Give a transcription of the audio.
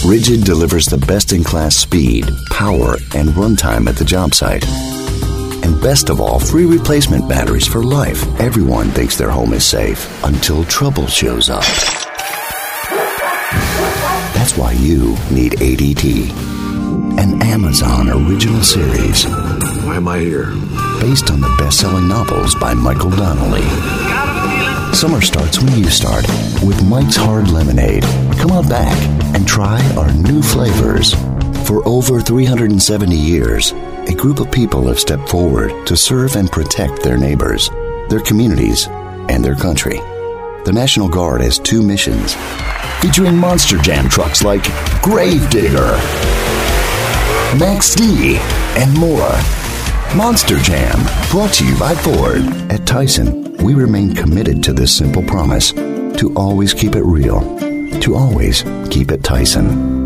Rigid delivers the best-in-class speed, power, and runtime at the job site. And best of all, free replacement batteries for life. Everyone thinks their home is safe until trouble shows up. That's why you need ADT, an Amazon original series. Why am I here? Based on the best-selling novels by Michael Donnelly. Summer starts when you start with Mike's Hard Lemonade. Come on back and try our new flavors. For over 370 years, a group of people have stepped forward to serve and protect their neighbors, their communities, and their country. The National Guard has 2 missions, featuring Monster Jam trucks like Gravedigger, Max D, and more. Monster Jam, brought to you by Ford. At Tyson, we remain committed to this simple promise: to always keep it real, to always keep it Tyson.